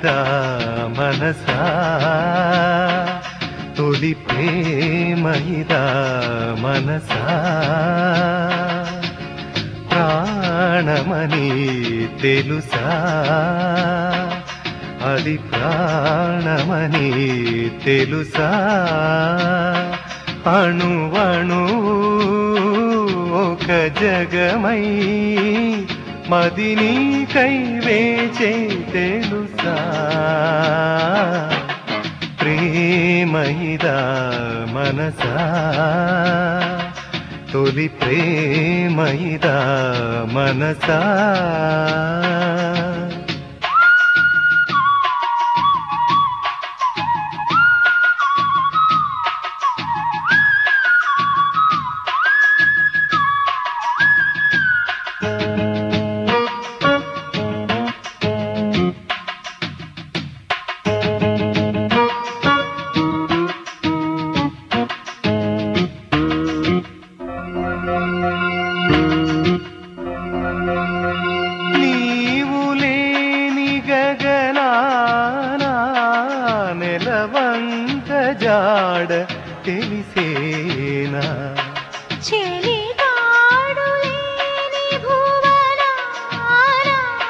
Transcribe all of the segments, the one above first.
ప్రేమయిదా మనసా తొలి ప్రేమయిదా మనసా ప్రాణమని తెలుసా అది ప్రాణమని తెలుసా అణువణు ఒక జగమై మదిని కైవేచే తెలుసా ప్రేమయిదా మనసా తొలి ప్రేమయిదా మనసా నెలవంక జాడ తెలిసేనా చెలిగాడు లేని భువనాన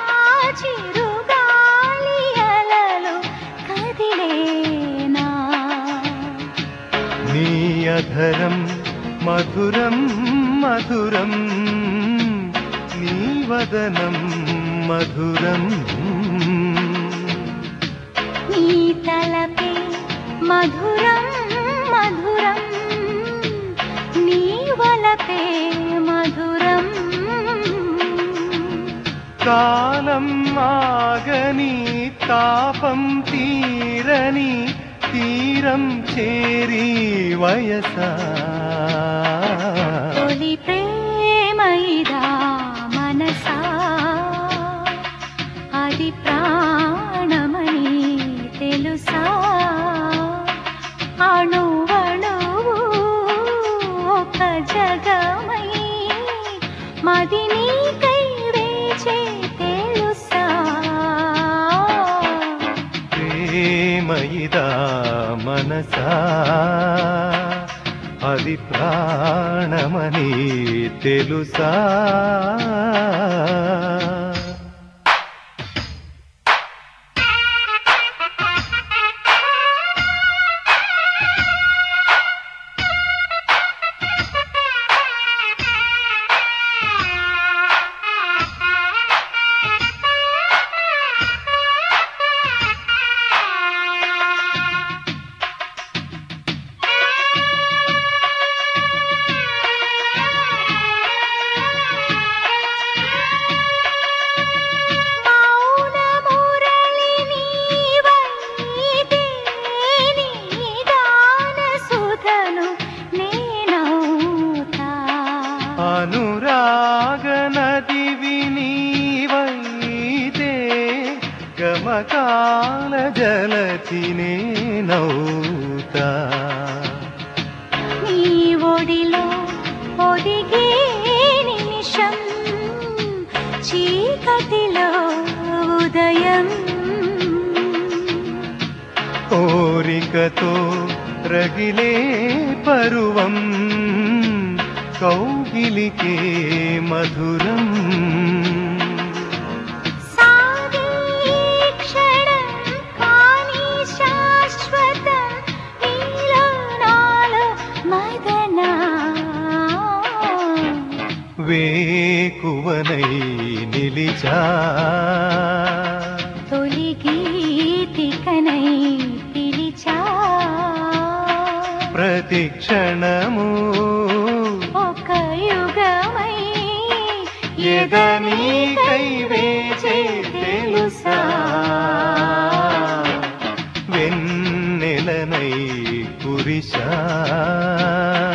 చిరుగాలి అలలు కదిలేనా నీ అధరం మధురం మధురం నీ వదనం మధురం నీ తలపే మధురం మధురం నీ వలపే మధురం కాలం ఆగని తాపం తీరని తీరం చేరి వయసా తొలి ప్రేమయిదా మనసా అది ప్రాణమని తెలుసా అణువణువు ఒక జగమై మదిని కైవేచే తెలుసా ప్రేమయిదా మనసా అది ప్రాణమని తెలుసా అనురాగ నదివి నీవైతే గమకాల జలతి నేనౌతా నీ ఒడిలో ఒదిగే నిమిషం చీకటిలో ఉదయం కోరికతో రగిలే పరువం కౌగిలికే మధురం సాగే క్షణం కానీ శాశ్వతం నీలో నాలో మదనా వేకువనై నిలిచా తొలి గీతికనై పిలిచా ప్రతి క్షణము ఒక యుగమై ఎదని కైవేచే తెలుసా వెన్నెలనై కురిశా